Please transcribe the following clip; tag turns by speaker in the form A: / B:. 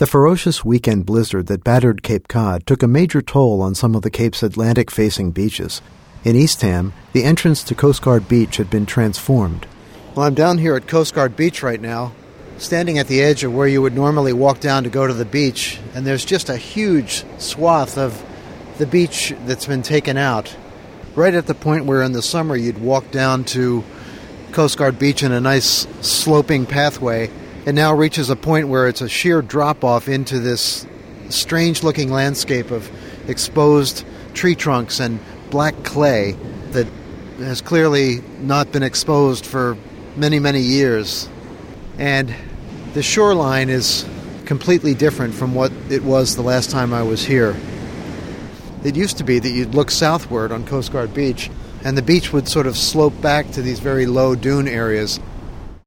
A: The ferocious weekend blizzard that battered Cape Cod took a major toll on some of the Cape's Atlantic-facing beaches. In Eastham, the entrance to Coast Guard Beach had been transformed. Well, I'm down here at Coast Guard Beach right now, standing at the edge of where you would normally walk down to go to the beach, and there's just a huge swath of the beach that's been taken out. Right at the point where in the summer you'd walk down to Coast Guard Beach in a nice sloping pathway, it now reaches a point where it's a sheer drop-off into this strange-looking landscape of exposed tree trunks and black clay that has clearly not been exposed for many, many years. And the shoreline is completely different from what it was the last time I was here. It used to be that you'd look southward on Coast Guard Beach, and the beach would sort of slope back to these very low dune areas.